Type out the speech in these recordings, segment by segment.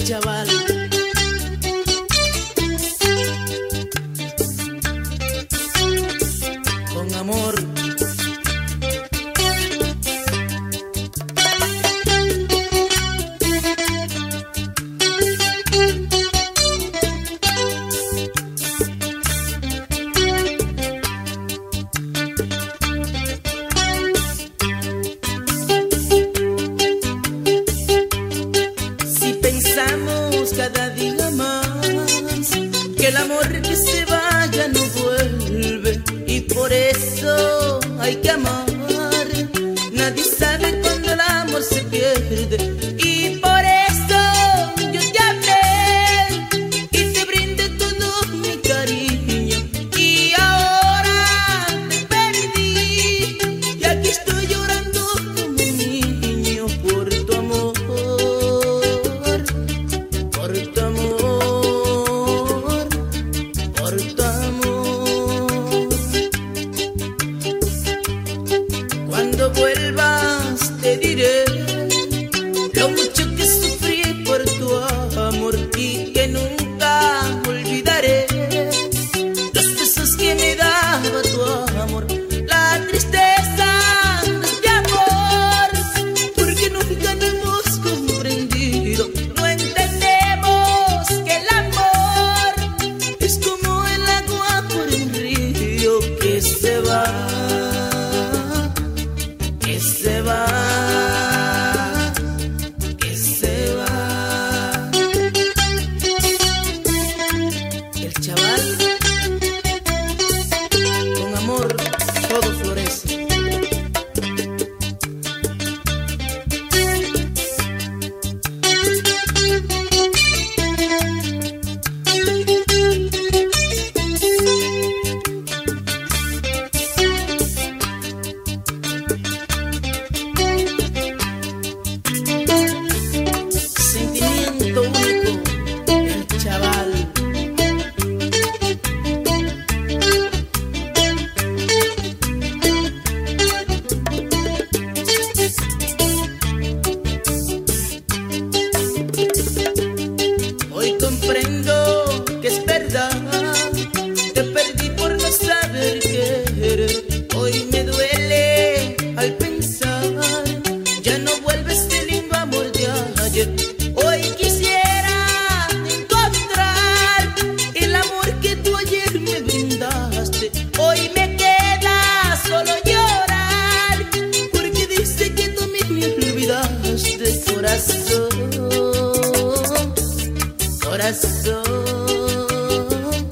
chaval. Con amor. Cada día más que el amor que se vaya no vuelve, y por eso hay que amar. Nadie sabe cuando el amor se pierde, y por eso yo te amé y te brindé todo mi cariño, y ahora te perdí y aquí estoy llorando como un niño por tu amor. Por tu amor, por tu amor. Cuando vuelvas te diré lo mucho que sufrí por tu amor, y que nunca olvidaré los besos que me daba tu amor. La tristeza de este amor, porque nunca nos hemos comprendido. No entendemos que el amor es como el agua por un río que se va, que se va, que se va. El chaval, con amor todo florece. Sentimiento único, el chaval. Hoy comprendo que es verdad, te perdí por no saber querer. Hoy me duele al pensar, ya no vuelves el lindo amor de ayer. Hoy quisiera encontrar el amor que tú ayer me brindaste. Hoy me queda solo llorar, porque dice que tú me olvidaste. Corazón, corazón,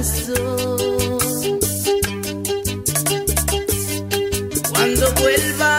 corazón. Cuando vuelva